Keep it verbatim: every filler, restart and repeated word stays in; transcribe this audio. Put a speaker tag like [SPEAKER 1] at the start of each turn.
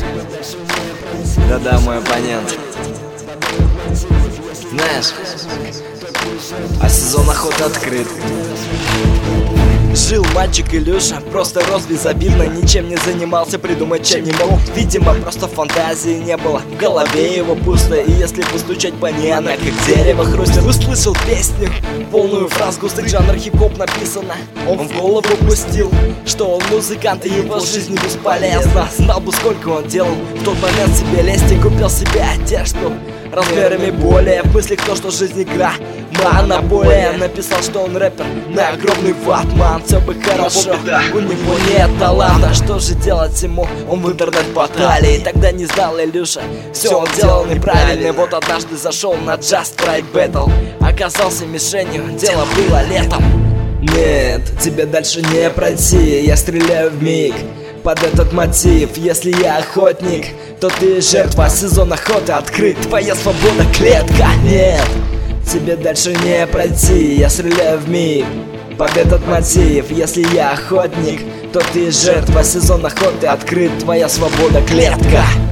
[SPEAKER 1] Да-да, мой оппонент. Знаешь, а сезон охоты открыт. Жил мальчик Илюша, просто рос безобидно, ничем не занимался, придумать чем не мог. Видимо, просто фантазии не было, в голове его пусто. И если постучать по ней, она как дерево хрустит. Услышал песню, полную фраз, густый жанр хип-хоп написано. Он в голову пустил, что он музыкант и его жизнь бесполезна. Знал бы, сколько он делал в тот момент себе лести, купил себе одежду размерами более. В мыслях то, что жизнь игра монополия. Написал, что он рэпер на огромный ватман. Все бы хорошо, у него нет таланта. Что же делать ему? Он в интернет-портале. И тогда не знал Илюша, все он делал неправильно. И вот однажды зашел на Just Try Battle, оказался мишенью, дело было летом. Нет, тебе дальше не пройти, я стреляю в миг под этот мотив. Если я охотник, то ты жертва, сезон охоты открыт, твоя свобода клетка. Нет, тебе дальше не пройти, я стреляю в миг под этот мотив. Если я охотник, то ты жертва, сезон охоты открыт, твоя свобода клетка.